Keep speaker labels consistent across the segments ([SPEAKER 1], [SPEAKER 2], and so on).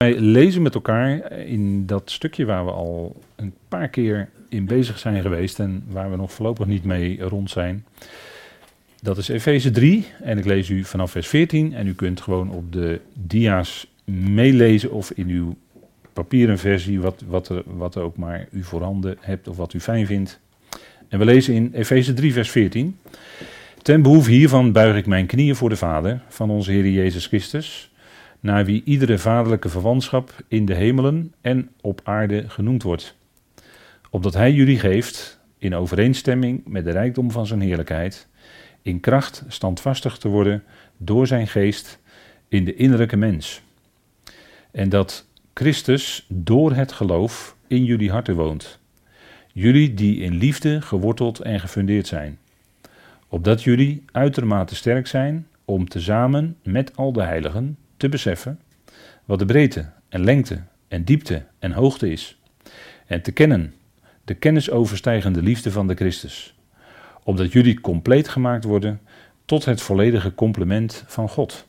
[SPEAKER 1] Wij lezen met elkaar in dat stukje waar we al een paar keer in bezig zijn geweest en waar we nog voorlopig niet mee rond zijn. Dat is Efeze 3 en ik lees u vanaf vers 14 en u kunt gewoon op de dia's meelezen of in uw papieren versie, wat ook maar u voorhanden hebt of wat u fijn vindt. En we lezen in Efeze 3 vers 14. Ten behoeve hiervan buig ik mijn knieën voor de Vader van onze Heer Jezus Christus, naar wie iedere vaderlijke verwantschap in de hemelen en op aarde genoemd wordt. Opdat hij jullie geeft, in overeenstemming met de rijkdom van zijn heerlijkheid, in kracht standvastig te worden door zijn geest in de innerlijke mens. En dat Christus door het geloof in jullie harten woont. Jullie die in liefde geworteld en gefundeerd zijn. Opdat jullie uitermate sterk zijn om tezamen met al de heiligen te beseffen wat de breedte en lengte en diepte en hoogte is. En te kennen de kennis overstijgende liefde van de Christus. Opdat jullie compleet gemaakt worden tot het volledige complement van God.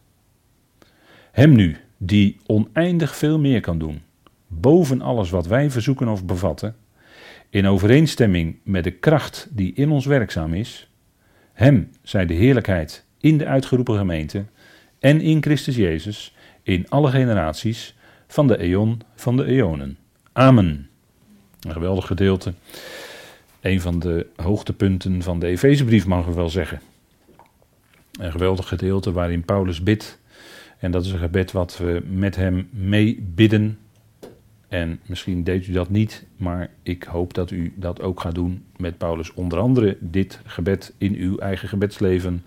[SPEAKER 1] Hem nu, die oneindig veel meer kan doen, boven alles wat wij verzoeken of bevatten, in overeenstemming met de kracht die in ons werkzaam is, hem zij de heerlijkheid in de uitgeroepen gemeente en in Christus Jezus in alle generaties van de eon van de eonen. Amen. Een geweldig gedeelte. Een van de hoogtepunten van de Efezebrief, mogen we wel zeggen. Een geweldig gedeelte waarin Paulus bidt. En dat is een gebed wat we met hem mee bidden. En misschien deed u dat niet, maar ik hoop dat u dat ook gaat doen met Paulus. Onder andere dit gebed in uw eigen gebedsleven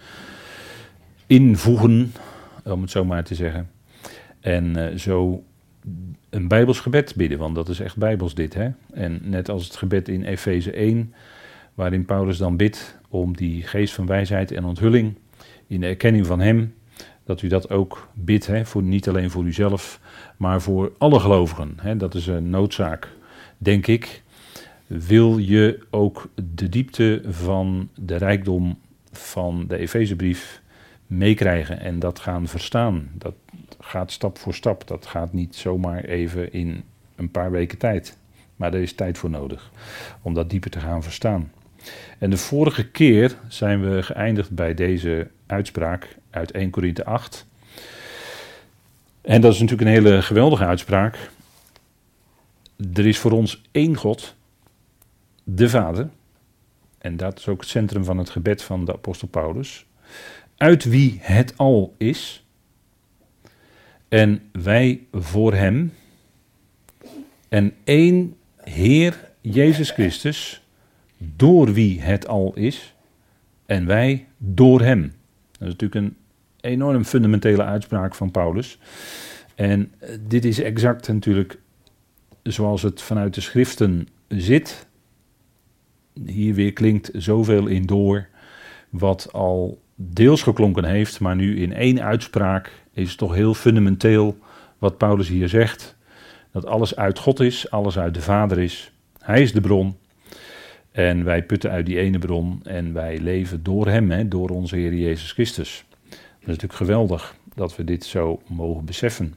[SPEAKER 1] invoegen, om het zo maar te zeggen. En zo een Bijbels gebed bidden, want dat is echt Bijbels dit. Hè? En net als het gebed in Efeze 1, waarin Paulus dan bidt om die geest van wijsheid en onthulling in de erkenning van hem, dat u dat ook bidt, hè? Niet alleen voor uzelf, maar voor alle gelovigen. Hè? Dat is een noodzaak, denk ik. Wil je ook de diepte van de rijkdom van de Efezebrief meekrijgen en dat gaan verstaan? Dat gaat stap voor stap. Dat gaat niet zomaar even in een paar weken tijd. Maar er is tijd voor nodig om dat dieper te gaan verstaan. En de vorige keer zijn we geëindigd bij deze uitspraak uit 1 Korinthe 8. En dat is natuurlijk een hele geweldige uitspraak. Er is voor ons één God, de Vader. En dat is ook het centrum van het gebed van de apostel Paulus. Uit wie het al is. En wij voor hem. En één Heer Jezus Christus, door wie het al is. En wij door hem. Dat is natuurlijk een enorm fundamentele uitspraak van Paulus. En dit is exact natuurlijk zoals het vanuit de schriften zit. Hier weer klinkt zoveel in door wat al deels geklonken heeft, maar nu in één uitspraak is het toch heel fundamenteel wat Paulus hier zegt. Dat alles uit God is, alles uit de Vader is. Hij is de bron. En wij putten uit die ene bron en wij leven door hem, hè, door onze Heer Jezus Christus. Dat is natuurlijk geweldig dat we dit zo mogen beseffen.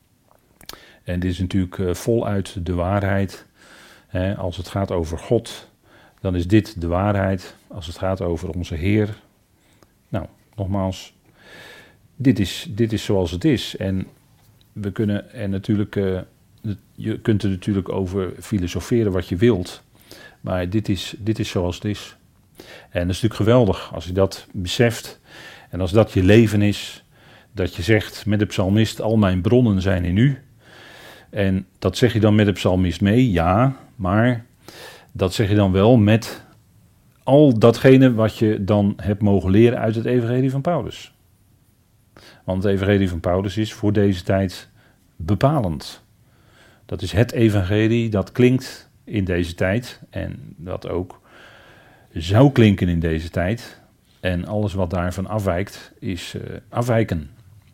[SPEAKER 1] En dit is natuurlijk voluit de waarheid. Hè, als het gaat over God, dan is dit de waarheid. Als het gaat over onze Heer, nou, nogmaals, dit is zoals het is. En we kunnen er natuurlijk, je kunt er natuurlijk over filosoferen wat je wilt. Maar dit is zoals het is. En dat is natuurlijk geweldig als je dat beseft. En als dat je leven is, dat je zegt met de psalmist, al mijn bronnen zijn in u. En dat zeg je dan met de psalmist mee, ja, maar dat zeg je dan wel met al datgene wat je dan hebt mogen leren uit het evangelie van Paulus. Want het evangelie van Paulus is voor deze tijd bepalend. Dat is het evangelie dat klinkt in deze tijd en dat ook zou klinken in deze tijd. En alles wat daarvan afwijkt is afwijken.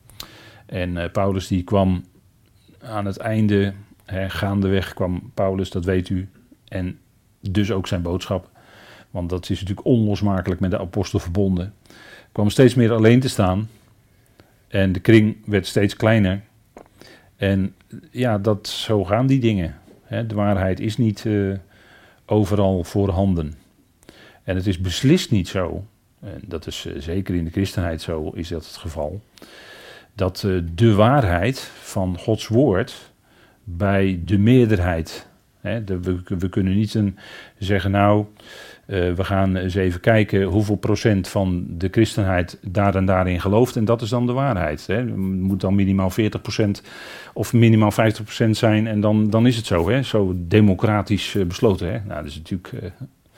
[SPEAKER 1] En Paulus die kwam aan het einde, gaandeweg kwam Paulus, dat weet u, en dus ook zijn boodschap. Want dat is natuurlijk onlosmakelijk met de apostel verbonden. Kwam steeds meer alleen te staan. En de kring werd steeds kleiner. En ja, zo gaan die dingen. Hè. De waarheid is niet overal voorhanden. En het is beslist niet zo, en dat is zeker in de christenheid zo, is dat het geval, dat de waarheid van Gods woord bij de meerderheid, we kunnen niet zeggen, nou, we gaan eens even kijken hoeveel procent van de christenheid daar en daarin gelooft en dat is dan de waarheid. Hè. Het moet dan minimaal 40% of minimaal 50% zijn en dan is het zo. Hè. Zo democratisch besloten. Hè. Nou, dat is natuurlijk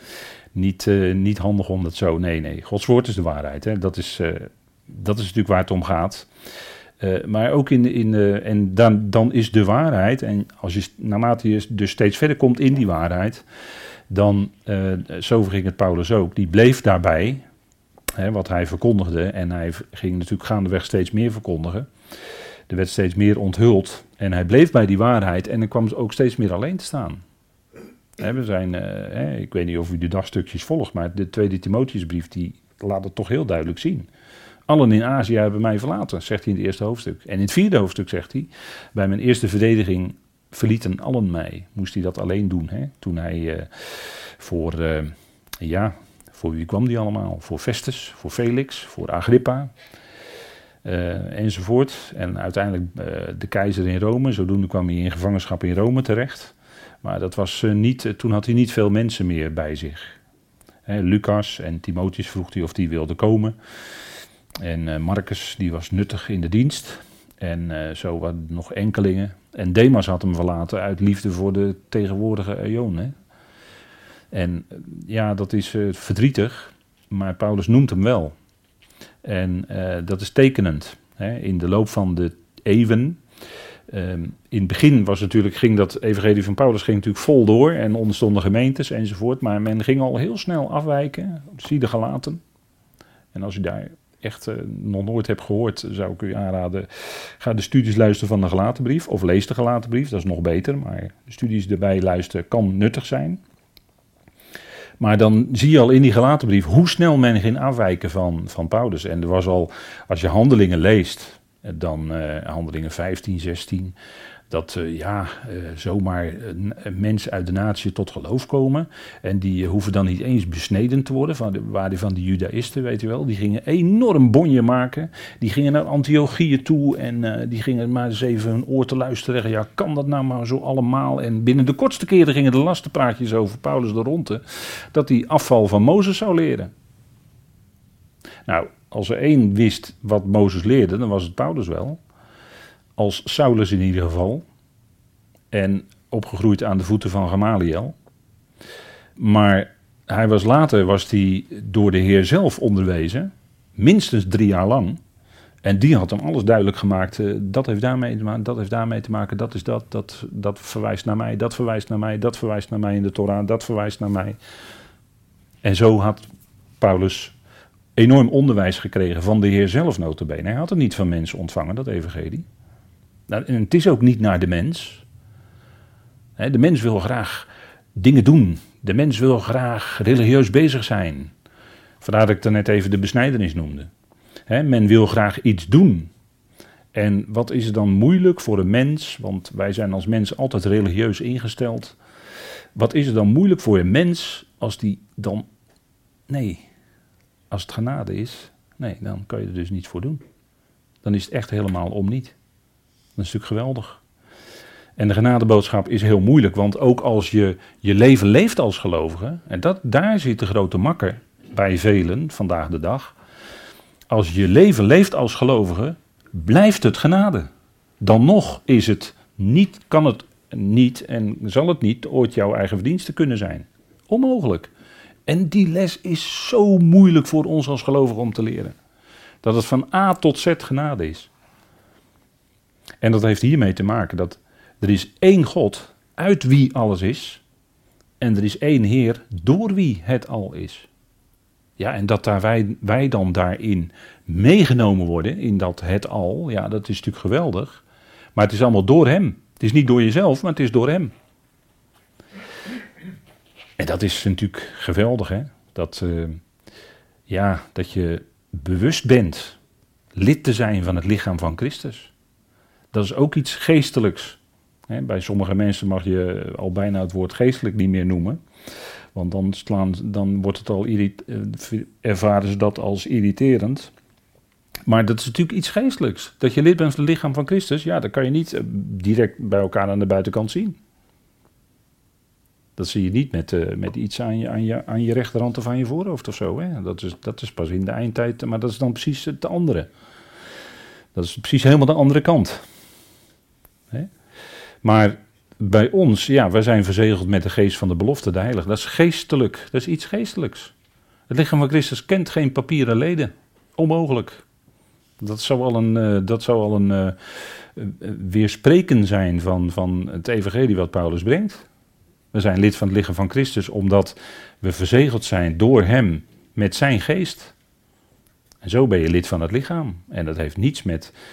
[SPEAKER 1] niet handig om dat zo. Nee, Gods woord is de waarheid. Hè. Dat is natuurlijk waar het om gaat. Maar ook en dan is de waarheid, en naarmate je dus steeds verder komt in die waarheid, dan, zo verging het Paulus ook, die bleef daarbij, wat hij verkondigde, en hij ging natuurlijk gaandeweg steeds meer verkondigen. Er werd steeds meer onthuld en hij bleef bij die waarheid en dan kwam ze ook steeds meer alleen te staan. We zijn, ik weet niet of u de dagstukjes volgt, maar de tweede Timotheusbrief die laat het toch heel duidelijk zien. Allen in Azië hebben mij verlaten, zegt hij in het eerste hoofdstuk. En in het vierde hoofdstuk zegt hij, bij mijn eerste verdediging verlieten allen mij. Moest hij dat alleen doen, hè? Toen hij voor wie kwam die allemaal? Voor Festus, voor Felix, voor Agrippa enzovoort. En uiteindelijk de keizer in Rome, zodoende kwam hij in gevangenschap in Rome terecht. Maar dat was toen had hij niet veel mensen meer bij zich. Lucas en Timotheus vroeg hij of die wilde komen. En Marcus, die was nuttig in de dienst. En zo waren er nog enkelingen. En Demas had hem verlaten uit liefde voor de tegenwoordige eon. Hè? En ja, dat is verdrietig. Maar Paulus noemt hem wel. En dat is tekenend. Hè? In de loop van de eeuwen. In het begin ging dat evangelie van Paulus natuurlijk vol door. En ontstonden gemeentes enzovoort. Maar men ging al heel snel afwijken. Zie de Galaten. En als u daar echt nog nooit hebt gehoord, zou ik u aanraden, ga de studies luisteren van de Galatenbrief, of lees de Galatenbrief, dat is nog beter, maar de studies erbij luisteren kan nuttig zijn. Maar dan zie je al in die Galatenbrief hoe snel men ging afwijken van Paulus. En er was al, als je Handelingen leest, dan Handelingen 15, 16, dat zomaar mensen uit de natie tot geloof komen. En die hoeven dan niet eens besneden te worden, van die Judaïsten, weet u wel. Die gingen enorm bonje maken. Die gingen naar Antiochië toe en die gingen maar eens even hun oor te luisteren. Ja, kan dat nou maar zo allemaal? En binnen de kortste keren gingen de lastenpraatjes over Paulus de ronde, dat hij afval van Mozes zou leren. Nou, als er één wist wat Mozes leerde, dan was het Paulus wel. Als Saulus in ieder geval. En opgegroeid aan de voeten van Gamaliel. Maar later was hij door de Heer zelf onderwezen. Minstens 3 jaar lang. En die had hem alles duidelijk gemaakt. Dat heeft daarmee te maken, dat heeft daarmee te maken. Dat is dat verwijst naar mij, dat verwijst naar mij. Dat verwijst naar mij in de Torah, dat verwijst naar mij. En zo had Paulus enorm onderwijs gekregen van de Heer zelf nota bene. Hij had het niet van mensen ontvangen, dat evangelie. Nou, en het is ook niet naar de mens. De mens wil graag dingen doen. De mens wil graag religieus bezig zijn. Vandaar dat ik er net even de besnijdenis noemde. Men wil graag iets doen. En wat is er dan moeilijk voor een mens? Want wij zijn als mensen altijd religieus ingesteld. Wat is er dan moeilijk voor een mens als die dan... Nee, als het genade is, nee, dan kan je er dus niets voor doen. Dan is het echt helemaal om niet. Dat is natuurlijk geweldig. En de genadeboodschap is heel moeilijk, want ook als je je leven leeft als gelovige, en daar zit de grote makker bij velen vandaag de dag. Als je leven leeft als gelovige, blijft het genade. Dan nog is het niet, kan het niet en zal het niet ooit jouw eigen verdienste kunnen zijn. Onmogelijk. En die les is zo moeilijk voor ons als gelovigen om te leren. Dat het van A tot Z genade is. En dat heeft hiermee te maken dat er is één God uit wie alles is. En er is één Heer door wie het al is. Ja, en dat wij dan daarin meegenomen worden, in dat het al, ja, dat is natuurlijk geweldig. Maar het is allemaal door hem. Het is niet door jezelf, maar het is door hem. En dat is natuurlijk geweldig, hè. Dat je bewust bent lid te zijn van het lichaam van Christus.
[SPEAKER 2] Dat is ook iets geestelijks. Bij sommige mensen mag je al bijna het woord geestelijk niet meer noemen. Want dan wordt het al ervaren ze dat als irriterend. Maar dat is natuurlijk iets geestelijks. Dat je lid bent van het lichaam van Christus, ja, dat kan je niet direct bij elkaar aan de buitenkant zien. Dat zie je niet met iets aan je rechterhand of aan je voorhoofd of zo. Hè? Dat is pas in de eindtijd, maar dat is dan precies het andere. Dat is precies helemaal de andere kant. Hè? Maar bij ons, ja, wij zijn verzegeld met de geest van de belofte, de heilige. Dat is geestelijk, dat is iets geestelijks. Het lichaam van Christus kent geen papieren leden. Onmogelijk. Dat zou al een weerspreken zijn van het evangelie wat Paulus brengt. We zijn lid van het lichaam van Christus omdat we verzegeld zijn door hem met zijn geest. En zo ben je lid van het lichaam. En dat heeft niets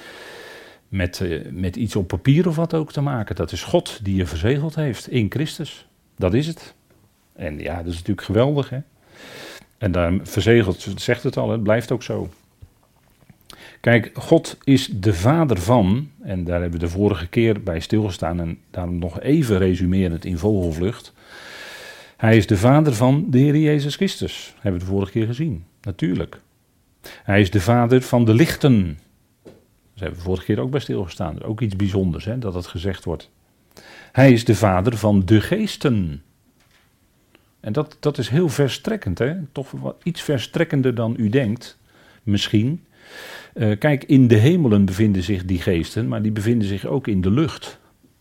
[SPEAKER 2] met iets op papier of wat ook te maken. Dat is God die je verzegeld heeft in Christus. Dat is het. En ja, dat is natuurlijk geweldig, hè. En daar verzegeld, zegt het al, het blijft ook zo. Kijk, God is de vader van, en daar hebben we de vorige keer bij stilgestaan en daarom nog even resumerend in vogelvlucht. Hij is de vader van de Heer Jezus Christus, hebben we de vorige keer gezien, natuurlijk. Hij is de vader van de lichten. Daar hebben we de vorige keer ook bij stilgestaan, ook iets bijzonders, hè, dat het gezegd wordt. Hij is de vader van de geesten. En dat is heel verstrekkend, hè? Toch wat iets verstrekkender dan u denkt, misschien. Kijk, in de hemelen bevinden zich die geesten, maar die bevinden zich ook in de lucht.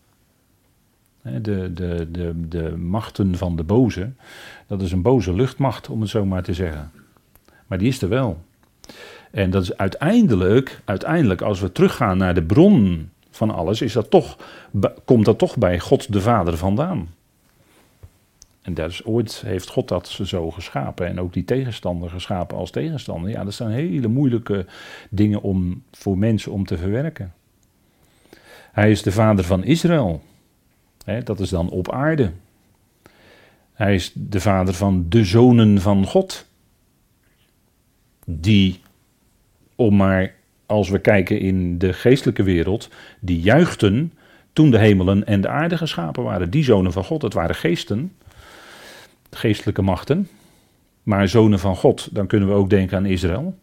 [SPEAKER 2] De machten van de boze, dat is een boze luchtmacht, om het zo maar te zeggen. Maar die is er wel. En dat is uiteindelijk als we teruggaan naar de bron van alles, komt dat toch bij God de Vader vandaan. En ooit heeft God dat zo geschapen en ook die tegenstander geschapen als tegenstander. Ja, dat zijn hele moeilijke dingen voor mensen om te verwerken. Hij is de vader van Israël. Dat is dan op aarde. Hij is de vader van de zonen van God. Die, als we kijken in de geestelijke wereld, die juichten toen de hemelen en de aarde geschapen waren. Die zonen van God, dat waren geesten. Geestelijke machten, maar zonen van God, dan kunnen we ook denken aan Israël.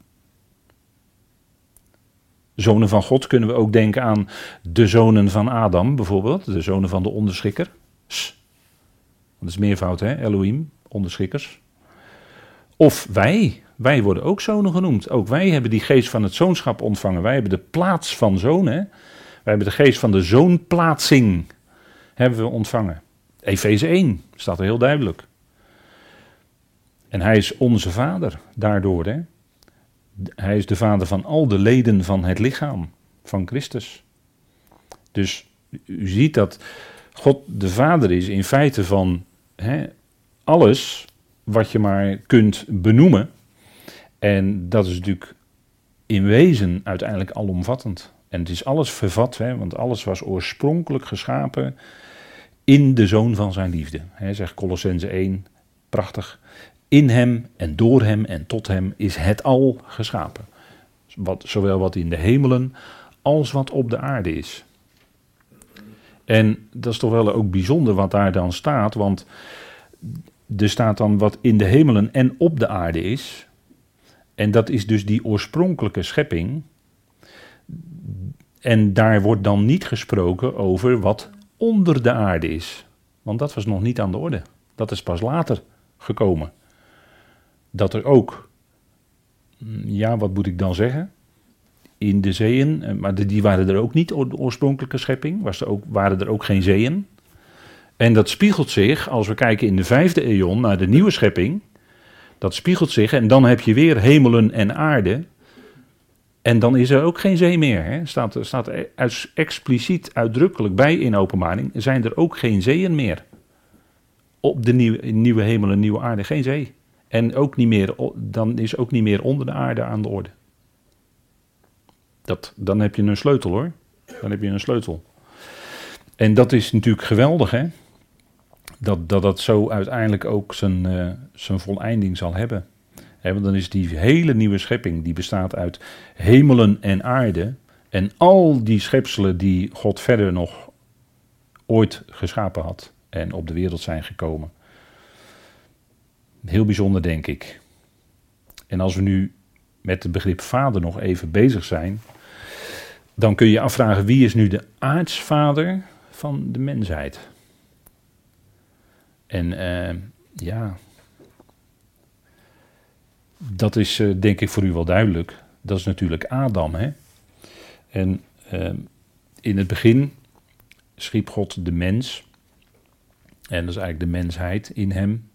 [SPEAKER 2] Zonen van God kunnen we ook denken aan de zonen van Adam bijvoorbeeld, de zonen van de onderschikker. Dat is meervoud, hè, Elohim, onderschikkers. Of wij worden ook zonen genoemd. Ook wij hebben die geest van het zoonschap ontvangen. Wij hebben de plaats van zoon, hè. Wij hebben de geest van de zoonplaatsing hebben we ontvangen. Efeze 1 staat er heel duidelijk. En hij is onze vader daardoor. Hè? Hij is de vader van al de leden van het lichaam van Christus. Dus u ziet dat God de vader is in feite van alles wat je maar kunt benoemen. En dat is natuurlijk in wezen uiteindelijk alomvattend. En het is alles vervat, want alles was oorspronkelijk geschapen in de Zoon van zijn liefde. Zegt Kolossenzen 1, prachtig. In hem en door hem en tot hem is het al geschapen. Zowel wat in de hemelen als wat op de aarde is. En dat is toch wel ook bijzonder wat daar dan staat. Want er staat dan wat in de hemelen en op de aarde is. En dat is dus die oorspronkelijke schepping. En daar wordt dan niet gesproken over wat onder de aarde is. Want dat was nog niet aan de orde. Dat is pas later gekomen. Dat er ook, ja, wat moet ik dan zeggen? In de zeeën, maar die waren er ook niet, de oorspronkelijke schepping. Waren er ook geen zeeën. En dat spiegelt zich, als we kijken in de 5e eeuw naar de nieuwe schepping. Dat spiegelt zich en dan heb je weer hemelen en aarde. En dan is er ook geen zee meer. Hè? Staat expliciet uitdrukkelijk bij in Openbaring. Zijn er ook geen zeeën meer. Op de nieuwe hemel en nieuwe aarde geen zee. En ook niet meer, dan is ook niet meer onder de aarde aan de orde. Dan heb je een sleutel, hoor. Dan heb je een sleutel. En dat is natuurlijk geweldig, hè. Dat zo uiteindelijk ook zijn voleinding zal hebben. Want dan is die hele nieuwe schepping, die bestaat uit hemelen en aarde.
[SPEAKER 1] En al die schepselen die God verder nog ooit geschapen had en op de wereld zijn gekomen. Heel bijzonder, denk ik. En als we nu met het begrip vader nog even bezig zijn, dan kun je je afvragen, wie is nu de aartsvader van de mensheid? En dat is denk ik voor u wel duidelijk. Dat is natuurlijk Adam, hè? En in het begin schiep God de mens. En dat is eigenlijk de mensheid in hem.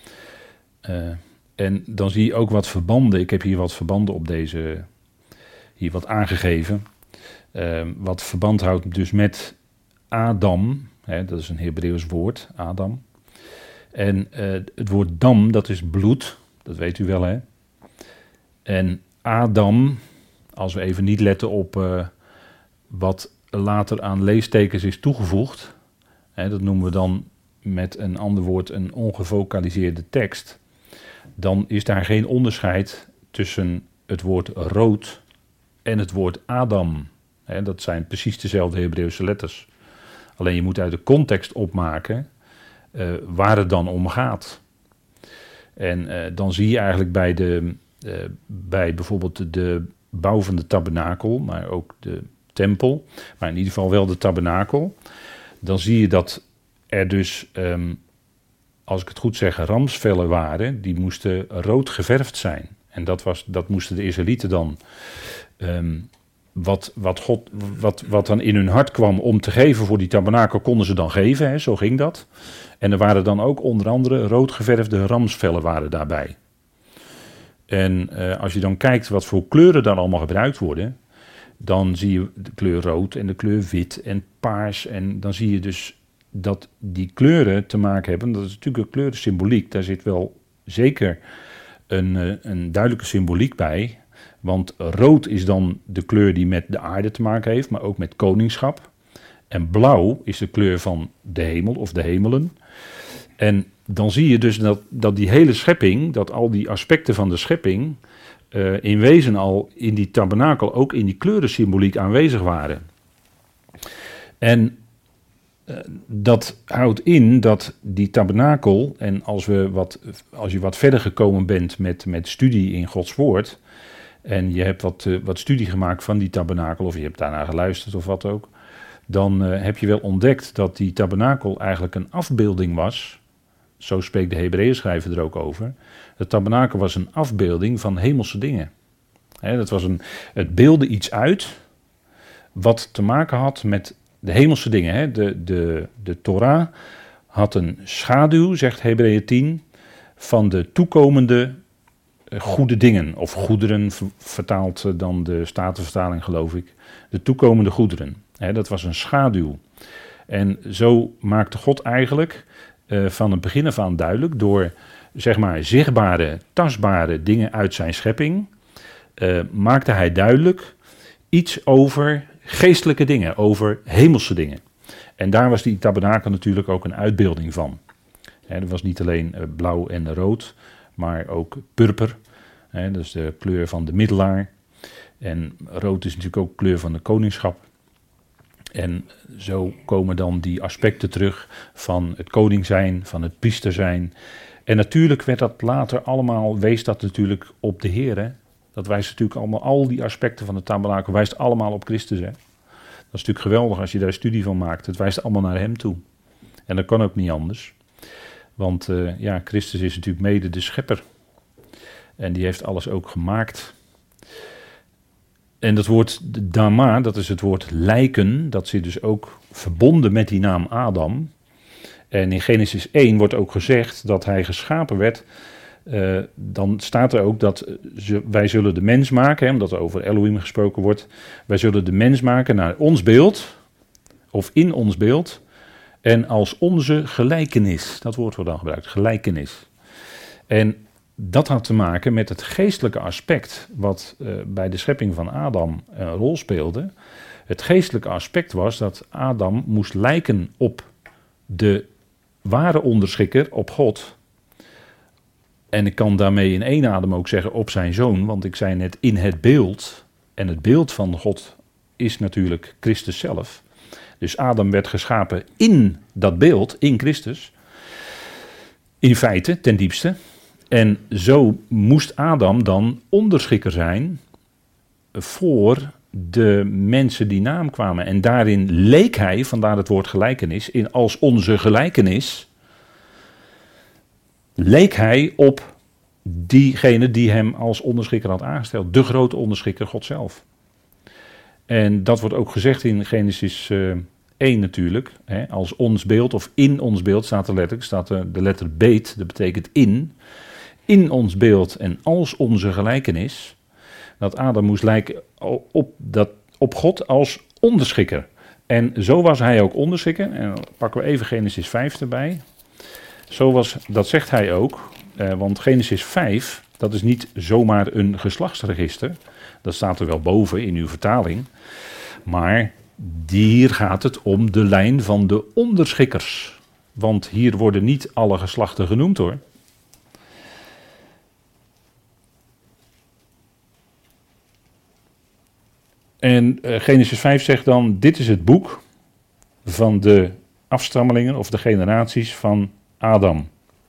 [SPEAKER 1] En dan zie je ook wat verbanden. Ik heb hier wat verbanden op hier wat aangegeven. Wat verband houdt dus met Adam. Hè, dat is een Hebreeuws woord, Adam. En het woord dam, dat is bloed. Dat weet u wel, hè. En Adam, als we even niet letten op wat later aan leestekens is toegevoegd. Hè, dat noemen we dan met een ander woord een ongevocaliseerde tekst. Dan is daar geen onderscheid tussen het woord rood en het woord Adam. Hè, dat zijn precies dezelfde Hebreeuwse letters. Alleen je moet uit de context opmaken waar het dan om gaat. En dan zie je eigenlijk bij bijvoorbeeld de bouw van de tabernakel, maar ook de tempel, maar in ieder geval wel de tabernakel. Dan zie je dat er dus, als ik het goed zeg, ramsvellen waren, die moesten rood geverfd zijn. En dat moesten de Israëlieten dan, wat dan in hun hart kwam om te geven voor die tabernakel, konden ze dan geven, hè, zo ging dat. En er waren dan ook onder andere rood geverfde ramsvellen waren daarbij. En als je dan kijkt wat voor kleuren daar allemaal gebruikt worden, dan zie je de kleur rood en de kleur wit en paars. En dan zie je dus dat die kleuren te maken hebben. Dat is natuurlijk een kleurensymboliek. Daar zit wel zeker een duidelijke symboliek bij. Want rood is dan de kleur die met de aarde te maken heeft, maar ook met koningschap. En blauw is de kleur van de hemel of de hemelen. En dan zie je dus dat die hele schepping, dat al die aspecten van de schepping in wezen al in die tabernakel ook in die kleurensymboliek aanwezig waren. En dat houdt in dat die tabernakel, en als je wat verder gekomen bent met studie in Gods woord, en je hebt wat studie gemaakt van die tabernakel, of je hebt daarnaar geluisterd of wat ook, dan heb je wel ontdekt dat die tabernakel eigenlijk een afbeelding was. Zo spreekt de Hebreeënschrijver er ook over. De tabernakel was een afbeelding van hemelse dingen. Het beeldde iets uit wat te maken had met de hemelse dingen. De Torah had een schaduw, zegt Hebreeën 10, van de toekomende goede dingen. Of goederen, vertaalt dan de Statenvertaling, geloof ik. De toekomende goederen. Dat was een schaduw. En zo maakte God eigenlijk van het begin af aan duidelijk, door zeg maar zichtbare, tastbare dingen uit zijn schepping, maakte hij duidelijk iets over geestelijke dingen, over hemelse dingen. En daar was die tabernakel natuurlijk ook een uitbeelding van. Er was niet alleen blauw en rood, maar ook purper, dat is de kleur van de middelaar. En rood is natuurlijk ook kleur van de koningschap. En zo komen dan die aspecten terug van het koning zijn, van het priester zijn. En natuurlijk wees dat natuurlijk op de Heer. Hè? Dat wijst natuurlijk allemaal, al die aspecten van de tabernakel wijst allemaal op Christus. Hè? Dat is natuurlijk geweldig als je daar studie van maakt. Het wijst allemaal naar hem toe. En dat kan ook niet anders. Want Christus is natuurlijk mede de schepper. En die heeft alles ook gemaakt. En dat woord dama, dat is het woord lijken, dat zit dus ook verbonden met die naam Adam. En in Genesis 1 wordt ook gezegd dat hij geschapen werd. Dan staat er ook dat wij zullen de mens maken, omdat er over Elohim gesproken wordt. Wij zullen de mens maken naar ons beeld, of in ons beeld, en als onze gelijkenis. Dat woord wordt dan gebruikt, gelijkenis. En dat had te maken met het geestelijke aspect wat bij de schepping van Adam een rol speelde. Het geestelijke aspect was dat Adam moest lijken op de ware onderschikker, op God. En ik kan daarmee in één adem ook zeggen op zijn zoon, want ik zei net in het beeld. En het beeld van God is natuurlijk Christus zelf. Dus Adam werd geschapen in dat beeld, in Christus. In feite, ten diepste. En zo moest Adam dan onderschikker zijn voor de mensen die na hem kwamen. En daarin leek hij, vandaar het woord gelijkenis, in als onze gelijkenis, leek hij op diegene die hem als onderschikker had aangesteld. De grote onderschikker, God zelf. En dat wordt ook gezegd in Genesis 1 natuurlijk. Hè, als ons beeld, of in ons beeld staat er letterlijk, staat de letter beet, dat betekent in. In ons beeld en als onze gelijkenis. Dat Adam moest lijken op God als onderschikker. En zo was hij ook onderschikker. En dan pakken we even Genesis 5 erbij. Dat zegt hij ook. Want Genesis 5, dat is niet zomaar een geslachtsregister. Dat staat er wel boven in uw vertaling. Maar hier gaat het om de lijn van de onderschikkers. Want hier worden niet alle geslachten genoemd hoor. En Genesis 5 zegt dan, dit is het boek van de afstammelingen of de generaties van Adam.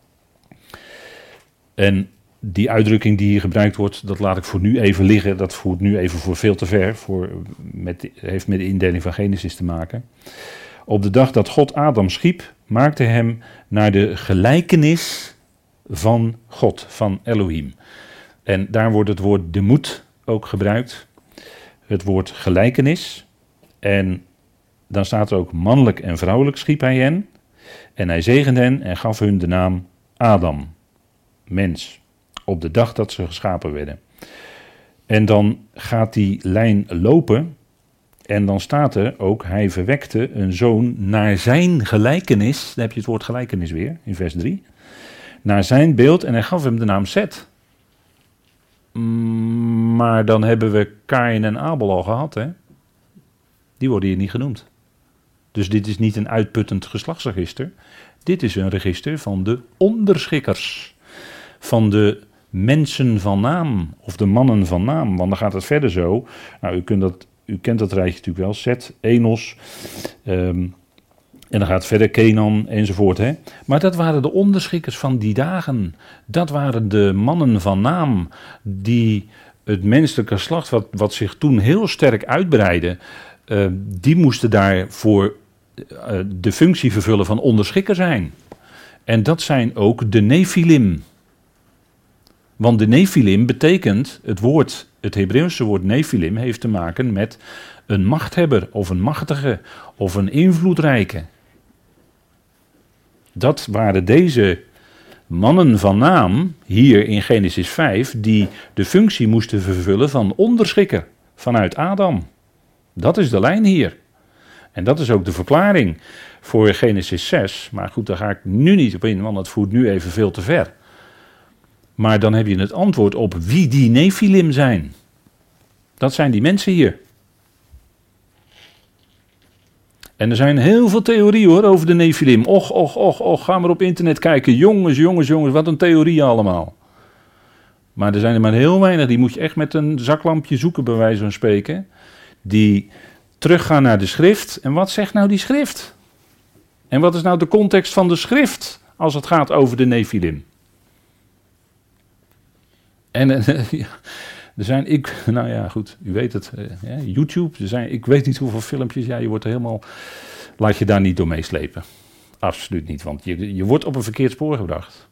[SPEAKER 1] En die uitdrukking die hier gebruikt wordt, dat laat ik voor nu even liggen. Dat voert nu even voor veel te ver. Heeft met de indeling van Genesis te maken. Op de dag dat God Adam schiep, maakte hem naar de gelijkenis van God, van Elohim. En daar wordt het woord demut ook gebruikt. Het woord gelijkenis. En dan staat er ook mannelijk en vrouwelijk schiep hij hen. En hij zegende hen en gaf hun de naam Adam. Mens. Op de dag dat ze geschapen werden. En dan gaat die lijn lopen. En dan staat er ook, hij verwekte een zoon naar zijn gelijkenis. Dan heb je het woord gelijkenis weer, in vers 3. Naar zijn beeld en hij gaf hem de naam Zet. Maar dan hebben we Kaïn en Abel al gehad, hè? Die worden hier niet genoemd. Dus dit is niet een uitputtend geslachtsregister. Dit is een register van de onderschikkers. Van de mensen van naam, of de mannen van naam. Want dan gaat het verder zo. Nou, u kent dat rijtje natuurlijk wel. Zet, Enos, en dan gaat het verder, Kenan enzovoort. Hè? Maar dat waren de onderschikkers van die dagen. Dat waren de mannen van naam die het menselijke geslacht, wat zich toen heel sterk uitbreidde, die moesten daarvoor de functie vervullen van onderschikker zijn. En dat zijn ook de Nephilim. Want de Nephilim betekent, het Hebreeuwse woord Nephilim heeft te maken met een machthebber of een machtige of een invloedrijke. Dat waren deze mannen van naam hier in Genesis 5 die de functie moesten vervullen van onderschikker vanuit Adam. Dat is de lijn hier. En dat is ook de verklaring voor Genesis 6. Maar goed, daar ga ik nu niet op in, want dat voert nu even veel te ver. Maar dan heb je het antwoord op wie die Nephilim zijn. Dat zijn die mensen hier. En er zijn heel veel theorieën hoor over de Nephilim. Och, ga maar op internet kijken. Jongens, wat een theorie allemaal. Maar er zijn er maar heel weinig. Die moet je echt met een zaklampje zoeken bij wijze van spreken. Die teruggaan naar de schrift. En wat zegt nou die schrift? En wat is nou de context van de schrift als het gaat over de Nephilim? En er zijn, nou ja goed, u weet het, YouTube, ik weet niet hoeveel filmpjes, ja je wordt er helemaal, laat je daar niet door meeslepen. Absoluut niet, want je wordt op een verkeerd spoor gebracht.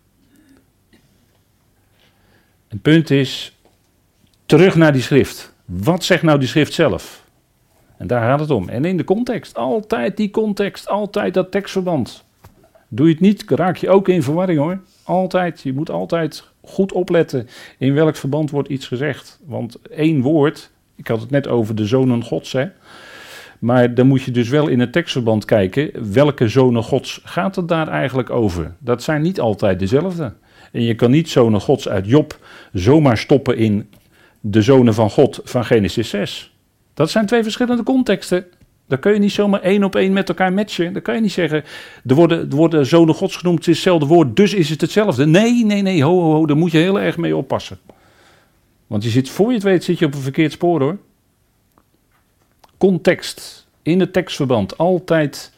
[SPEAKER 1] Het punt is, terug naar die schrift. Wat zegt nou die schrift zelf? En daar gaat het om. En in de context, altijd die context, altijd dat tekstverband. Doe je het niet, raak je ook in verwarring hoor. Altijd, je moet altijd goed opletten in welk verband wordt iets gezegd. Want één woord, ik had het net over de zonen gods, hè. Maar dan moet je dus wel in het tekstverband kijken, welke zonen gods gaat het daar eigenlijk over? Dat zijn niet altijd dezelfde. En je kan niet zonen gods uit Job zomaar stoppen in de zonen van God van Genesis 6. Dat zijn twee verschillende contexten. Dan kun je niet zomaar één op één met elkaar matchen. Dan kan je niet zeggen, er worden zonen gods genoemd, het is hetzelfde woord, dus is het hetzelfde. Nee, ho, daar moet je heel erg mee oppassen. Want voor je het weet zit je op een verkeerd spoor hoor. context, in het tekstverband, altijd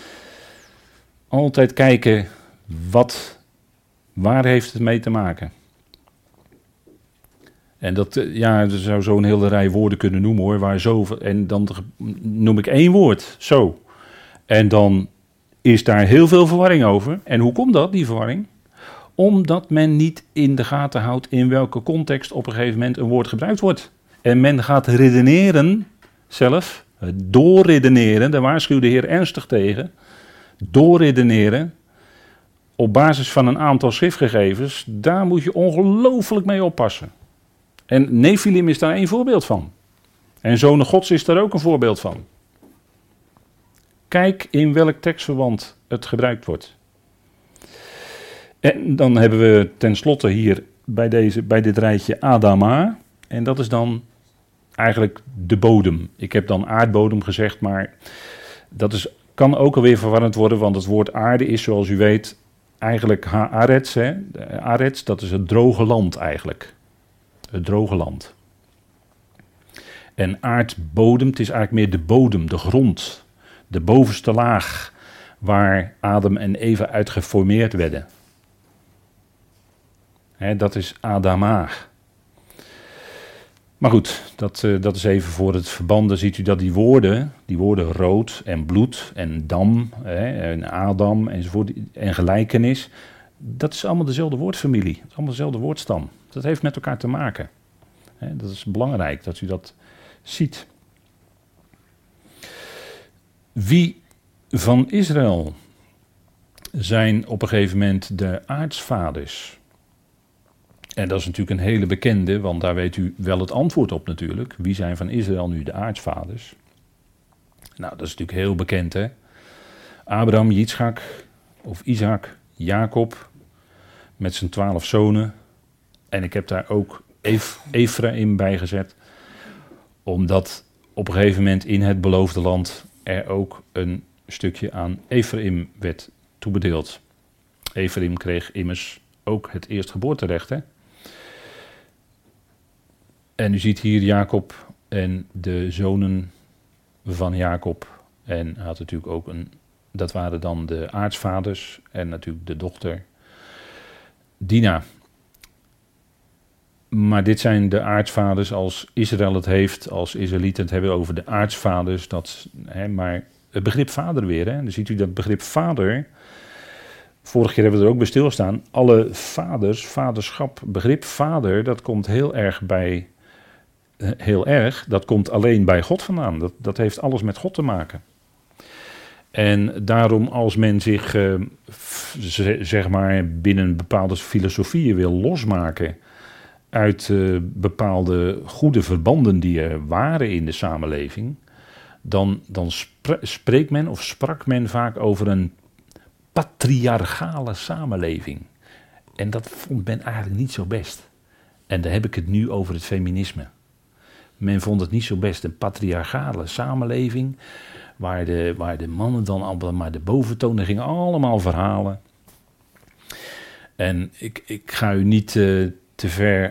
[SPEAKER 1] kijken waar heeft het mee te maken. En dat, er zou zo'n hele rij woorden kunnen noemen hoor, en dan noem ik 1 woord, zo. En dan is daar heel veel verwarring over. En hoe komt dat, die verwarring? Omdat men niet in de gaten houdt in welke context op een gegeven moment een woord gebruikt wordt. En men gaat redeneren zelf, doorredeneren, daar waarschuwt de Heer ernstig tegen, doorredeneren op basis van een aantal schriftgegevens, daar moet je ongelooflijk mee oppassen. En Nephilim is daar 1 voorbeeld van. En Zonen Gods is daar ook een voorbeeld van. Kijk in welk tekstverband het gebruikt wordt. En dan hebben we tenslotte hier bij dit rijtje Adama. En dat is dan eigenlijk de bodem. Ik heb dan aardbodem gezegd, maar dat kan ook alweer verwarrend worden, want het woord aarde is, zoals u weet, eigenlijk haaretz. Haaretz, dat is het droge land eigenlijk. Het droge land. En aardbodem, het is eigenlijk meer de bodem, de grond, de bovenste laag waar Adam en Eva uit geformeerd werden. Dat is Adama. Maar goed, dat is even voor het verband. Dan ziet u dat die woorden rood en bloed en dam, en Adam enzovoort, en gelijkenis, dat is allemaal dezelfde woordfamilie. Het is allemaal dezelfde woordstam. Dat heeft met elkaar te maken. Dat is belangrijk dat u dat ziet. Wie van Israël zijn op een gegeven moment de aartsvaders? En dat is natuurlijk een hele bekende, want daar weet u wel het antwoord op natuurlijk. Wie zijn van Israël nu de aartsvaders? Nou, dat is natuurlijk heel bekend, hè. Abraham, Isaac, Jacob, met zijn 12 zonen. En ik heb daar ook Efraïm bij gezet, omdat op een gegeven moment in het beloofde land er ook een stukje aan Efraïm werd toebedeeld. Efraïm kreeg immers ook het eerstgeboorterecht, hè. En u ziet hier Jacob en de zonen van Jacob. En hij had natuurlijk ook dat waren dan de aartsvaders en natuurlijk de dochter Dina. Maar dit zijn de aartsvaders als Israël het heeft, als Israëlieten het hebben over de aartsvaders. Maar het begrip vader weer, hè. Dan ziet u dat begrip vader. Vorige keer hebben we er ook bij stilgestaan. Alle vaders, vaderschap, begrip vader, dat komt dat komt alleen bij God vandaan. Dat heeft alles met God te maken. En daarom als men zich, zeg maar, binnen bepaalde filosofieën wil losmaken uit bepaalde goede verbanden die er waren in de samenleving, dan spreekt men of sprak men vaak over een patriarchale samenleving. En dat vond men eigenlijk niet zo best. En daar heb ik het nu over het feminisme. Men vond het niet zo best, een patriarchale samenleving, waar de mannen dan allemaal maar de boventoon, er gingen allemaal verhalen. En ik ga u niet te ver,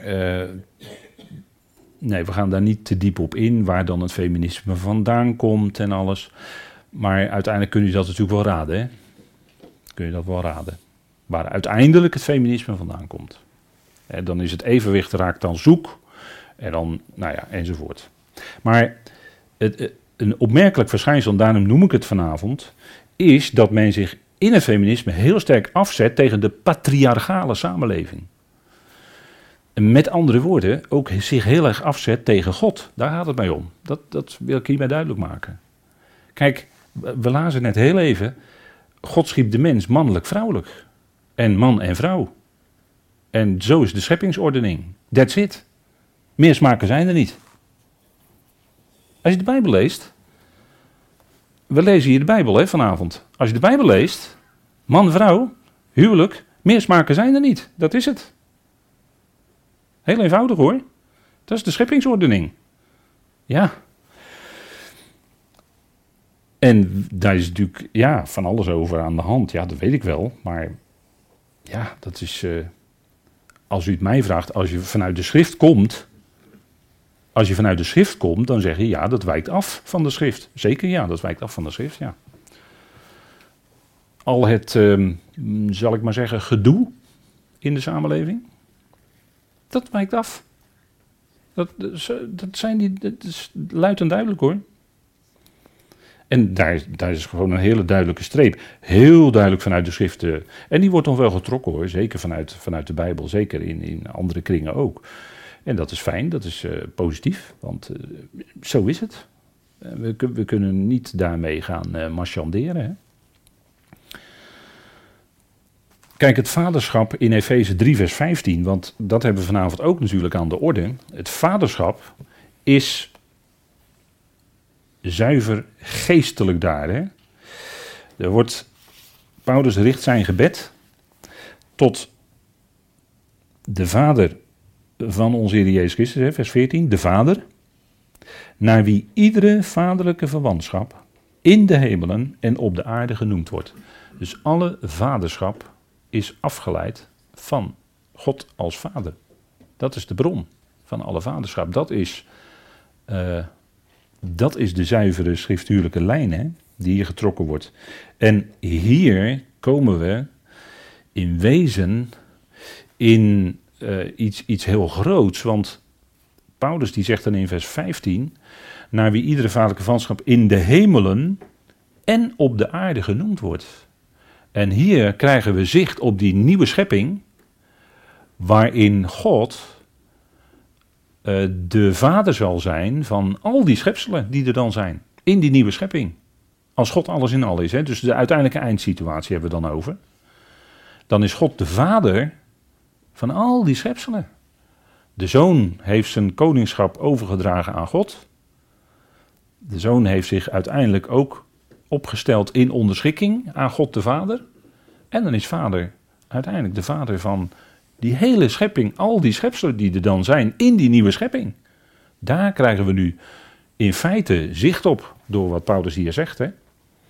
[SPEAKER 1] nee, we gaan daar niet te diep op in, waar dan het feminisme vandaan komt en alles. Maar uiteindelijk kun je dat natuurlijk wel raden, hè? Kun je dat wel raden. Waar uiteindelijk het feminisme vandaan komt. En dan is het evenwicht raakt dan zoek. En dan, enzovoort. Maar een opmerkelijk verschijnsel, en daarom noem ik het vanavond, is dat men zich in het feminisme heel sterk afzet tegen de patriarchale samenleving. En met andere woorden, ook zich heel erg afzet tegen God. Daar gaat het mij om. Dat wil ik hierbij duidelijk maken. Kijk, we lazen net heel even, God schiep de mens mannelijk, vrouwelijk. En man en vrouw. En zo is de scheppingsordening. That's it. Meer smaken zijn er niet. Als je de Bijbel leest. We lezen hier de Bijbel, hè, vanavond. Als je de Bijbel leest. Man, vrouw, huwelijk. Meer smaken zijn er niet. Dat is het. Heel eenvoudig hoor. Dat is de scheppingsordening. Ja. En daar is natuurlijk van alles over aan de hand. Ja, dat weet ik wel. Maar ja, dat is... als u het mij vraagt, als je vanuit de schrift komt, als je vanuit de schrift komt, dan zeg je ja, dat wijkt af van de schrift. Zeker ja, dat wijkt af van de schrift, ja. Al het, zal ik maar zeggen, gedoe in de samenleving, dat wijkt af. Dat is luid en duidelijk hoor. En daar is gewoon een hele duidelijke streep. Heel duidelijk vanuit de schriften. En die wordt nog wel getrokken hoor. Zeker vanuit de Bijbel. Zeker in andere kringen ook. En dat is fijn. Dat is positief. Want zo is het. We kunnen niet daarmee gaan marchanderen. Hè? Kijk, het vaderschap in Efeze 3 vers 15. Want dat hebben we vanavond ook natuurlijk aan de orde. Het vaderschap is zuiver geestelijk daar. Hè? Paulus richt zijn gebed tot de Vader van onze Heer Jezus Christus, hè, vers 14, de Vader, naar wie iedere vaderlijke verwantschap in de hemelen en op de aarde genoemd wordt. Dus alle vaderschap is afgeleid van God als Vader. Dat is de bron van alle vaderschap. Dat is de zuivere schriftuurlijke lijn hè, die hier getrokken wordt. En hier komen we in wezen in iets heel groots. Want Paulus die zegt dan in vers 15... naar wie iedere vaderlijke verwantschap in de hemelen en op de aarde genoemd wordt. En hier krijgen we zicht op die nieuwe schepping, waarin God de vader zal zijn van al die schepselen die er dan zijn. In die nieuwe schepping. Als God alles in al is. Hè, dus de uiteindelijke eindsituatie hebben we dan over. Dan is God de vader van al die schepselen. De zoon heeft zijn koningschap overgedragen aan God. De zoon heeft zich uiteindelijk ook opgesteld in onderschikking aan God de Vader. En dan is vader uiteindelijk de vader van die hele schepping, al die schepselen die er dan zijn in die nieuwe schepping. Daar krijgen we nu in feite zicht op door wat Paulus hier zegt. Hè?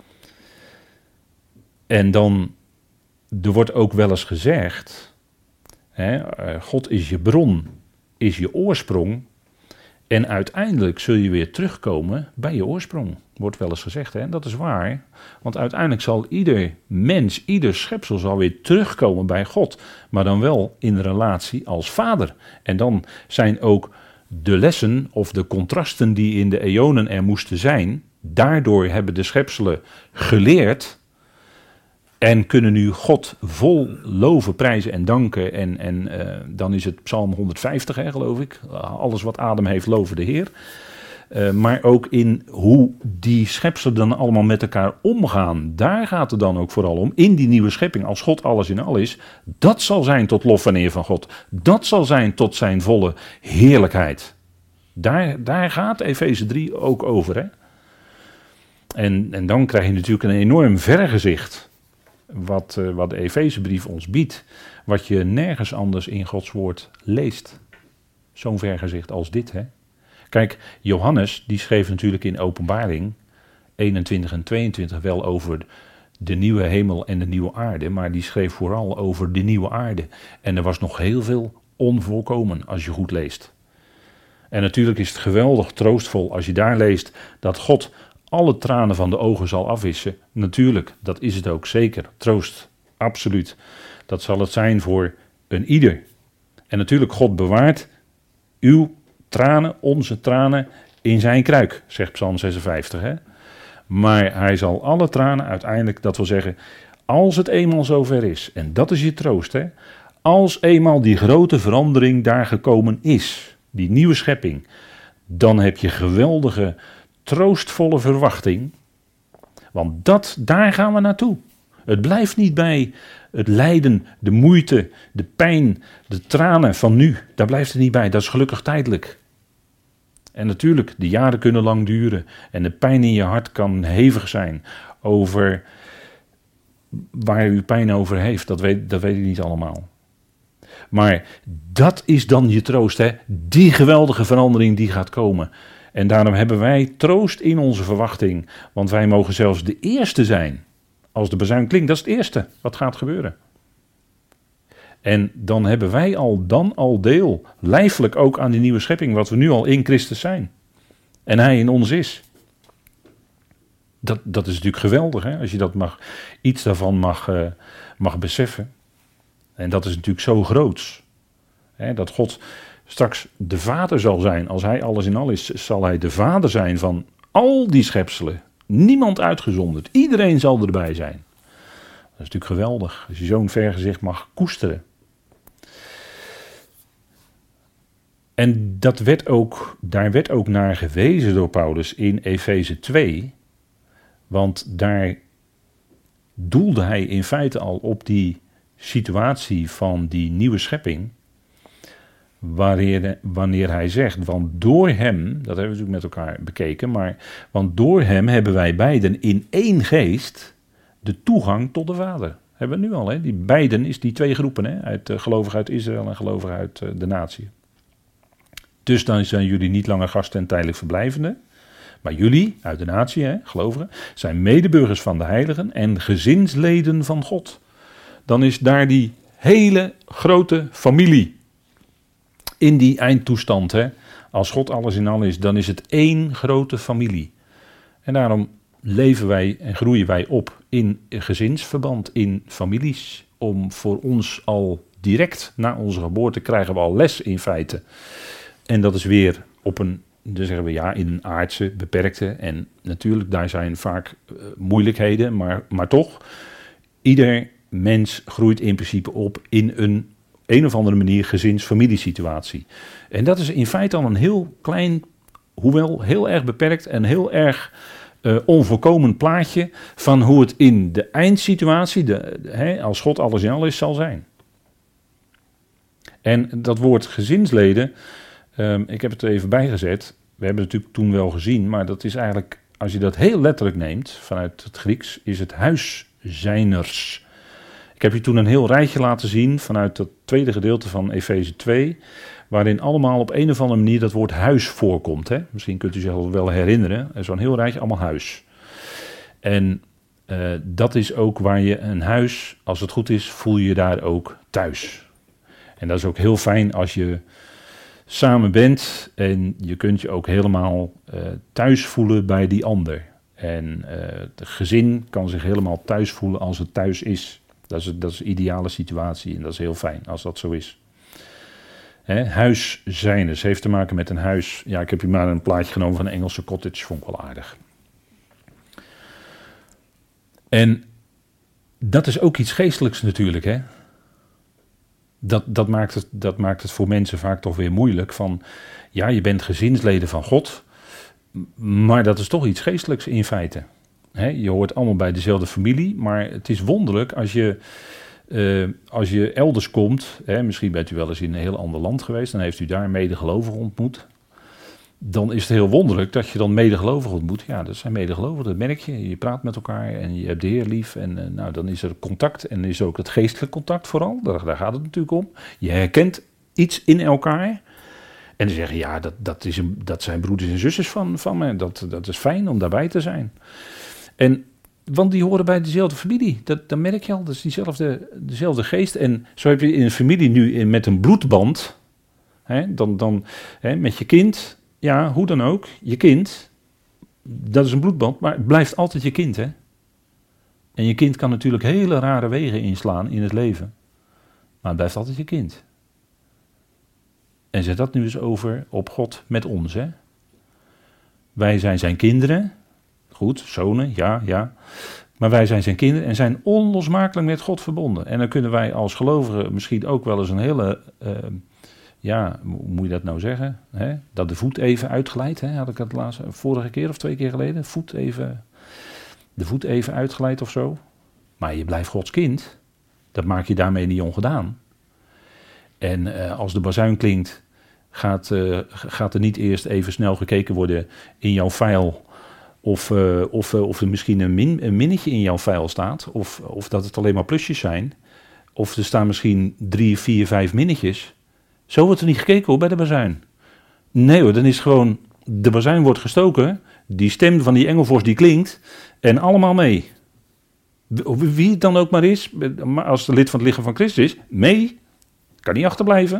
[SPEAKER 1] En dan, er wordt ook wel eens gezegd, hè, God is je bron, is je oorsprong. En uiteindelijk zul je weer terugkomen bij je oorsprong. Wordt wel eens gezegd, hè? Dat is waar. Want uiteindelijk zal ieder mens, ieder schepsel zal weer terugkomen bij God. Maar dan wel in relatie als vader. En dan zijn ook de lessen of de contrasten die in de eonen er moesten zijn. Daardoor hebben de schepselen geleerd. En kunnen nu God vol loven, prijzen en danken. En dan is het Psalm 150, hè, geloof ik. Alles wat adem heeft, loven de Heer. Maar ook in hoe die schepselen dan allemaal met elkaar omgaan. Daar gaat het dan ook vooral om. In die nieuwe schepping, als God alles in al is. Dat zal zijn tot lof en eer van God. Dat zal zijn tot zijn volle heerlijkheid. Daar gaat Efeze 3 ook over. Hè? En dan krijg je natuurlijk een enorm vergezicht. Wat de Efezebrief ons biedt. Wat je nergens anders in Gods woord leest. Zo'n vergezicht als dit. Hè? Kijk, Johannes die schreef natuurlijk in Openbaring 21 en 22 wel over de nieuwe hemel en de nieuwe aarde. Maar die schreef vooral over de nieuwe aarde. En er was nog heel veel onvolkomen als je goed leest. En natuurlijk is het geweldig troostvol als je daar leest dat God alle tranen van de ogen zal afwissen. Natuurlijk, dat is het ook zeker. Troost, absoluut. Dat zal het zijn voor een ieder. En natuurlijk, God bewaart uw tranen, onze tranen, in zijn kruik, zegt Psalm 56. Hè? Maar hij zal alle tranen uiteindelijk, dat wil zeggen, als het eenmaal zover is, en dat is je troost, hè? Als eenmaal die grote verandering daar gekomen is, die nieuwe schepping, dan heb je geweldige troostvolle verwachting, want daar gaan we naartoe. Het blijft niet bij het lijden, de moeite, de pijn, de tranen van nu. Daar blijft het niet bij, dat is gelukkig tijdelijk. En natuurlijk, de jaren kunnen lang duren en de pijn in je hart kan hevig zijn over waar u pijn over heeft, dat weet ik niet allemaal. Maar dat is dan je troost, hè? Die geweldige verandering die gaat komen. En daarom hebben wij troost in onze verwachting. Want wij mogen zelfs de eerste zijn. Als de bazuin klinkt, dat is het eerste wat gaat gebeuren. En dan hebben wij al deel, lijfelijk ook aan die nieuwe schepping, wat we nu al in Christus zijn. En hij in ons is. Dat is natuurlijk geweldig, hè? Als je iets daarvan mag beseffen. En dat is natuurlijk zo groots. Hè? Dat God straks de vader zal zijn. Als hij alles in al is, zal hij de vader zijn van al die schepselen. Niemand uitgezonderd. Iedereen zal erbij zijn. Dat is natuurlijk geweldig. Als je zo'n vergezicht mag koesteren. En daar werd ook naar gewezen door Paulus in Efeze 2. Want daar doelde hij in feite al op die situatie van die nieuwe schepping. Wanneer hij zegt, want door hem, dat hebben we natuurlijk met elkaar bekeken, want door hem hebben wij beiden in één geest de toegang tot de Vader. Hebben we nu al, hè? Die beiden is die twee groepen, hè? Gelovigen uit Israël en gelovigen uit de natie. Dus dan zijn jullie niet langer gasten en tijdelijk verblijvenden. Maar jullie, uit de natie, hè, gelovigen, zijn medeburgers van de heiligen en gezinsleden van God. Dan is daar die hele grote familie. In die eindtoestand, hè, als God alles in al is, dan is het één grote familie. En daarom leven wij en groeien wij op in gezinsverband, in families. Om voor ons al direct na onze geboorte krijgen we al les in feite. En dat is weer op een, dan zeggen we ja, in een aardse, beperkte. En natuurlijk, daar zijn vaak moeilijkheden, maar toch, ieder mens groeit in principe op in een of andere manier gezins-familiesituatie. En dat is in feite al een heel klein, hoewel heel erg beperkt en heel erg onvolkomen plaatje van hoe het in de eindsituatie, als God alles in al is, zal zijn. En dat woord gezinsleden, ik heb het er even bijgezet. We hebben het natuurlijk toen wel gezien, maar dat is eigenlijk, als je dat heel letterlijk neemt, vanuit het Grieks, is het huiszijners. Ik heb je toen een heel rijtje laten zien vanuit het tweede gedeelte van Efeze 2, waarin allemaal op een of andere manier dat woord huis voorkomt. Hè? Misschien kunt u zich wel herinneren, zo'n heel rijtje, allemaal huis. En dat is ook waar je een huis, als het goed is, voel je je daar ook thuis. En dat is ook heel fijn als je samen bent en je kunt je ook helemaal thuis voelen bij die ander. En het gezin kan zich helemaal thuis voelen als het thuis is. Dat is een ideale situatie en dat is heel fijn als dat zo is. Huiszijners heeft te maken met een huis. Ja, ik heb hier maar een plaatje genomen van een Engelse cottage, vond ik wel aardig. En dat is ook iets geestelijks natuurlijk, hè. Dat maakt het voor mensen vaak toch weer moeilijk. Van, ja, je bent gezinsleden van God, maar dat is toch iets geestelijks in feite. Je hoort allemaal bij dezelfde familie, maar het is wonderlijk als je elders komt. Misschien bent u wel eens in een heel ander land geweest, dan heeft u daar medegelovigen ontmoet. Dan is het heel wonderlijk dat je dan medegelovigen ontmoet. Ja, dat zijn medegelovigen, dat merk je. Je praat met elkaar en je hebt de Heer lief. En dan is er contact en is ook het geestelijk contact vooral. Daar gaat het natuurlijk om. Je herkent iets in elkaar. En dan zeg je, ja, dat zijn broeders en zusters van me. Dat is fijn om daarbij te zijn. Want die horen bij dezelfde familie. Dat merk je al, dat is dezelfde geest. En zo heb je in een familie nu met een bloedband. Met je kind. Ja, hoe dan ook, je kind, dat is een bloedband, maar het blijft altijd je kind, hè. En je kind kan natuurlijk hele rare wegen inslaan in het leven, maar het blijft altijd je kind. En zet dat nu eens over op God met ons, hè. Wij zijn zijn kinderen, goed, zonen, ja, maar wij zijn zijn kinderen en zijn onlosmakelijk met God verbonden. En dan kunnen wij als gelovigen misschien ook wel eens een hele... hoe moet je dat nou zeggen? Dat de voet even uitglijdt. Had ik het vorige keer of 2 keer geleden. De voet even uitglijdt of zo. Maar je blijft Gods kind. Dat maak je daarmee niet ongedaan. En als de bazuin klinkt, gaat er niet eerst even snel gekeken worden in jouw file. Of er misschien een minnetje in jouw file staat. Of dat het alleen maar plusjes zijn. Of er staan misschien 3, 4, 5 minnetjes. Zo wordt er niet gekeken hoor, bij de bazuin. Nee hoor, dan is gewoon, de bazuin wordt gestoken, die stem van die engelvos die klinkt, en allemaal mee. Wie het dan ook maar is, maar als de lid van het lichaam van Christus is, mee, Kan niet achterblijven.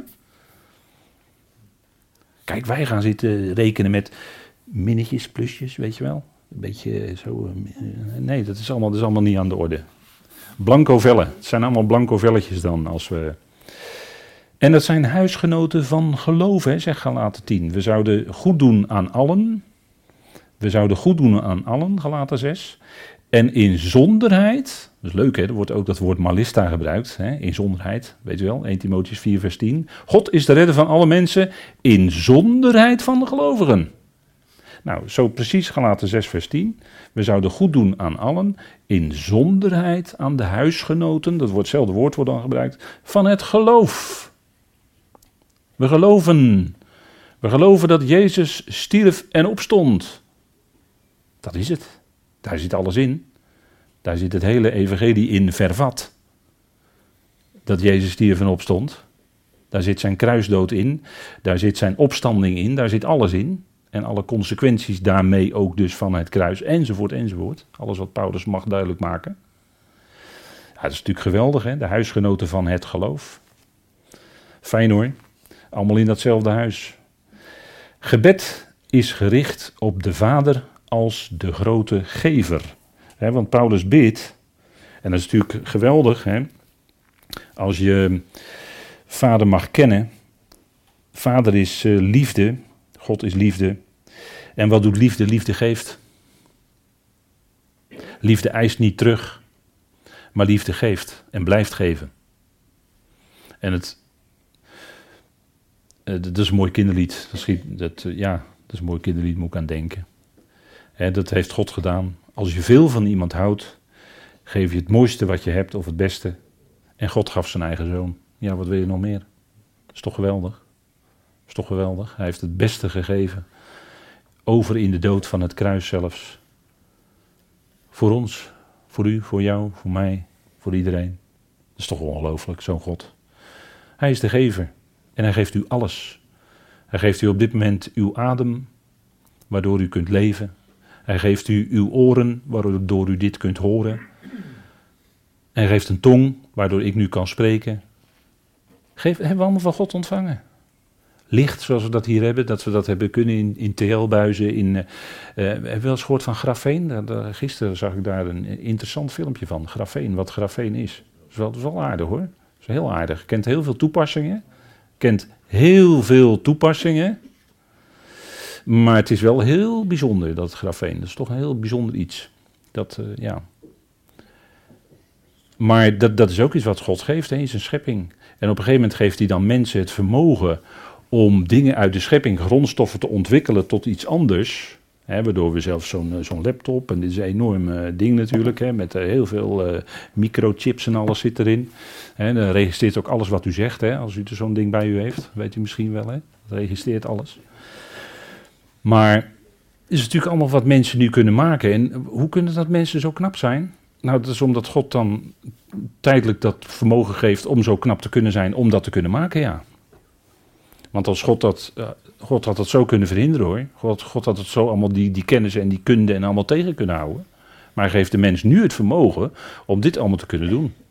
[SPEAKER 1] Kijk, wij gaan zitten rekenen met minnetjes, plusjes, weet je wel. Een beetje zo. Nee, dat is allemaal niet aan de orde. Blanco vellen. Het zijn allemaal blanco velletjes dan. En dat zijn huisgenoten van geloof, hè, zegt Galaten 10. We zouden goed doen aan allen. We zouden goed doen aan allen, Galaten 6. En in zonderheid, dat is leuk hè, er wordt ook dat woord malista gebruikt, hè, in zonderheid, weet je wel, 1 Timotheüs 4 vers 10. God is de redder van alle mensen, in zonderheid van de gelovigen. Nou, zo precies Galaten 6 vers 10. We zouden goed doen aan allen, in zonderheid aan de huisgenoten, hetzelfde woord wordt dan gebruikt, van het geloof. We geloven dat Jezus stierf en opstond. Dat is het. Daar zit alles in. Daar zit het hele evangelie in vervat. Dat Jezus stierf en opstond. Daar zit zijn kruisdood in. Daar zit zijn opstanding in. Daar zit alles in. En alle consequenties daarmee ook dus van het kruis. Enzovoort, enzovoort. Alles wat Paulus mag duidelijk maken. Ja, dat is natuurlijk geweldig, hè? De huisgenoten van het geloof. Fijn hoor. Allemaal in datzelfde huis. Gebed is gericht op de Vader als de grote gever. Want Paulus bidt, en dat is natuurlijk geweldig, hè, als je Vader mag kennen. Vader is liefde, God is liefde. En wat doet liefde? Liefde geeft. Liefde eist niet terug, maar liefde geeft en blijft geven. En dat is een mooi kinderlied. Dat is een mooi kinderlied, moet ik aan denken. Dat heeft God gedaan. Als je veel van iemand houdt, geef je het mooiste wat je hebt of het beste. En God gaf zijn eigen zoon. Ja, wat wil je nog meer? Dat is toch geweldig? Dat is toch geweldig? Hij heeft het beste gegeven. Over in de dood van het kruis zelfs. Voor ons, voor u, voor jou, voor mij, voor iedereen. Dat is toch ongelooflijk, zo'n God. Hij is de gever. En hij geeft u alles. Hij geeft u op dit moment uw adem, waardoor u kunt leven. Hij geeft u uw oren, waardoor u dit kunt horen. Hij geeft een tong, waardoor ik nu kan spreken. Hebben we allemaal van God ontvangen. Licht, zoals we dat hier hebben, dat we dat hebben kunnen in TL-buizen. Heb je wel eens gehoord van grafeen? Gisteren zag ik daar een interessant filmpje van. Grafeen, wat grafeen is. Dat is wel aardig hoor. Dat is heel aardig. Kent heel veel toepassingen. Maar het is wel heel bijzonder, dat grafeen. Dat is toch een heel bijzonder iets. Maar dat is ook iets wat God geeft in zijn schepping. En op een gegeven moment geeft hij dan mensen het vermogen om dingen uit de schepping, grondstoffen te ontwikkelen tot iets anders. Waardoor we zelfs zo'n laptop, en dit is een enorm ding natuurlijk, met heel veel microchips en alles zit erin. Dan registreert ook alles wat u zegt, als u zo'n ding bij u heeft. Weet u misschien wel, dat registreert alles. Maar het is natuurlijk allemaal wat mensen nu kunnen maken. En hoe kunnen dat mensen zo knap zijn? Nou, dat is omdat God dan tijdelijk dat vermogen geeft om zo knap te kunnen zijn, om dat te kunnen maken, ja. Want als God had dat zo kunnen verhinderen hoor. God had het zo allemaal die kennis en die kunde en allemaal tegen kunnen houden. Maar hij geeft de mens nu het vermogen om dit allemaal te kunnen doen.